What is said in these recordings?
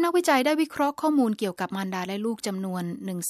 นักวิจัยได้วิเคราะห์ข้อมูลเกี่ยวกับมารดาและลูกจำนวน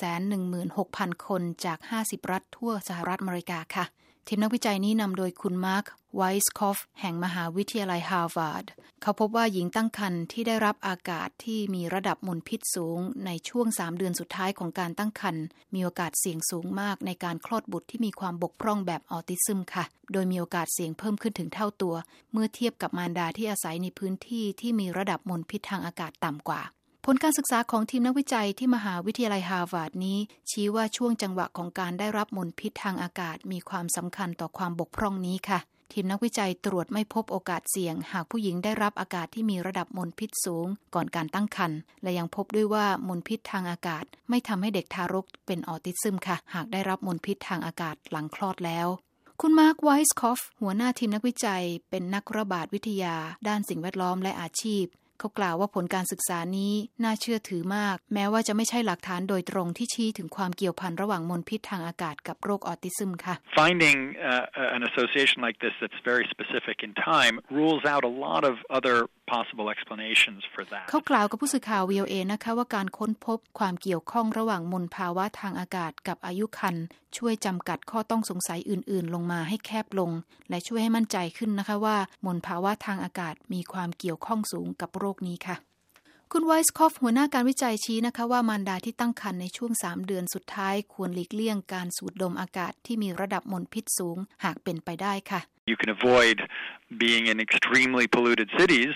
116,000 คนจาก50รัฐทั่วสหรัฐอเมริกาค่ะทีมนักวิจัยนี้นำโดยคุณมาร์คไวส์คอฟแห่งมหาวิทยาลัยฮาร์วาร์ดเขาพบว่าหญิงตั้งครรภ์ที่ได้รับอากาศที่มีระดับมลพิษสูงในช่วง3เดือนสุดท้ายของการตั้งครรภ์มีโอกาสเสี่ยงสูงมากในการคลอดบุตรที่มีความบกพร่องแบบออทิซึมค่ะโดยมีโอกาสเสี่ยงเพิ่มขึ้นถึงเท่าตัวเมื่อเทียบกับมารดาที่อาศัยในพื้นที่ที่มีระดับมลพิษทางอากาศต่ำกว่าผลการศึกษาของทีมนักวิจัยที่มหาวิทยาลัยฮาร์วาร์ดนี้ชี้ว่าช่วงจังหวะของการได้รับมลพิษทางอากาศมีความสำคัญต่อความบกพร่องนี้ค่ะทีมนักวิจัยตรวจไม่พบโอกาสเสี่ยงหากผู้หญิงได้รับอากาศที่มีระดับมลพิษสูงก่อนการตั้งครรภ์และยังพบด้วยว่ามลพิษทางอากาศไม่ทำให้เด็กทารกเป็นออทิซึมค่ะหากได้รับมลพิษทางอากาศหลังคลอดแล้วคุณมาร์คไวส์คอฟหัวหน้าทีมนักวิจัยเป็นนักระบาดวิทยาด้านสิ่งแวดล้อมและอาชีพเขากล่าวว่าผลการศึกษานี้น่าเชื่อถือมากแม้ว่าจะไม่ใช่หลักฐานโดยตรงที่ชี้ถึงความเกี่ยวพันระหว่างมลพิษทางอากาศกับโรคออทิซึมค่ะ Finding an association like this that's very specific in time rules out a lot of other possible explanations for that เขากล่าวกับผู้สื่อข่าว VOA นะคะว่าการค้นพบความเกี่ยวข้องระหว่างมลภาวะทางอากาศกับอายุครรภ์ช่วยจำกัดข้อต้องสงสัยอื่นๆลงมาให้แคบลงและช่วยให้มั่นใจขึ้นนะคะว่ามลภาวะทางอากาศมีความเกี่ยวข้องสูงกับโรคนี้ค่ะคุณไวส์คอฟหัวหน้าการวิจัยชี้นะคะว่ามารดาที่ตั้งครรภ์ในช่วง3เดือนสุดท้ายควรหลีกเลี่ยงการสูดดมอากาศที่มีระดับมลพิษสูงหากเป็นไปได้ค่ะ You can avoid being in extremely polluted cities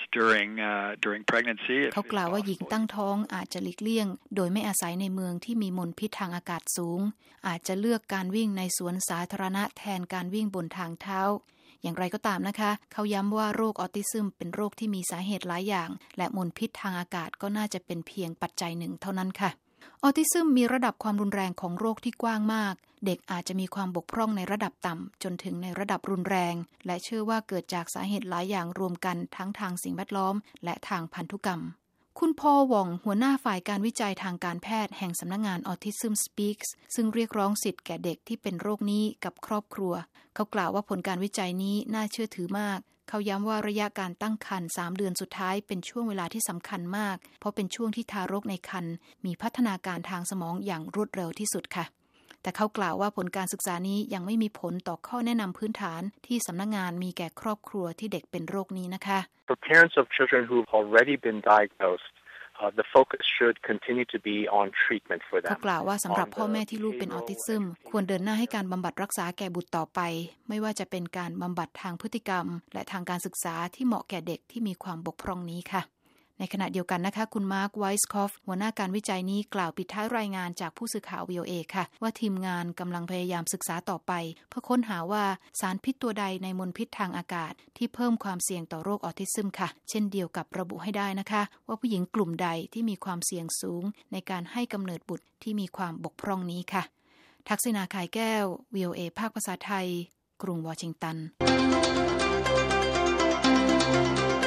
during pregnancy. เขากล่าวว่าหญิงตั้งท้องอาจจะหลีกเลี่ยงโดยไม่อาศัยในเมืองที่มีมลพิษทางอากาศสูงอาจจะเลือกการวิ่งในสวนสาธารณะแทนการวิ่งบนทางเท้าอย่างไรก็ตามนะคะเขาย้ำว่าโรคออทิซึมเป็นโรคที่มีสาเหตุหลายอย่างและมลพิษทางอากาศก็น่าจะเป็นเพียงปัจจัยหนึ่งเท่านั้นค่ะออทิซึมมีระดับความรุนแรงของโรคที่กว้างมากเด็กอาจจะมีความบกพร่องในระดับต่ำจนถึงในระดับรุนแรงและเชื่อว่าเกิดจากสาเหตุหลายอย่างรวมกันทั้งทางสิ่งแวดล้อมและทางพันธุกรรมคุณพอล ว่องหัวหน้าฝ่ายการวิจัยทางการแพทย์แห่งสำนักงาน Autism Speaks ซึ่งเรียกร้องสิทธิ์แก่เด็กที่เป็นโรคนี้กับครอบครัวเขากล่าวว่าผลการวิจัยนี้น่าเชื่อถือมากเขาย้ำว่าระยะการตั้งครรภ์3เดือนสุดท้ายเป็นช่วงเวลาที่สำคัญมากเพราะเป็นช่วงที่ทารกในครรภ์มีพัฒนาการทางสมองอย่างรวดเร็วที่สุดค่ะแต่เขากล่าวว่าผลการศึกษานี้ยังไม่มีผลต่อข้อแนะนำพื้นฐานที่สำนักงานมีแก่ครอบครัวที่เด็กเป็นโรคนี้นะคะ For parents of children who've already been diagnosed,the focus should continue to be on treatment for them. เขากล่าวว่าสำหรับพ่อแม่ที่ลูกเป็นออทิซึมควรเดินหน้าให้การบำบัดรักษาแก่บุตรต่อไปไม่ว่าจะเป็นการบำบัดทางพฤติกรรมและทางการศึกษาที่เหมาะแก่เด็กที่มีความบกพร่องนี้ค่ะในขณะเดียวกันนะคะคุณมาร์คไวส์คอฟหัวหน้าการวิจัยนี้กล่าวปิดท้ายรายงานจากผู้สื่อข่าว VOA ค่ะว่าทีมงานกำลังพยายามศึกษาต่อไปเพื่อค้นหาว่าสารพิษตัวใดในมลพิษทางอากาศที่เพิ่มความเสี่ยงต่อโรคออทิซึมค่ะเช่นเดียวกับระบุให้ได้นะคะว่าผู้หญิงกลุ่มใดที่มีความเสี่ยงสูงในการให้กำเนิดบุตรที่มีความบกพร่องนี้ค่ะทักษิณา ข่ายแก้ว VOA ภาคภาษาไทยกรุงวอชิงตัน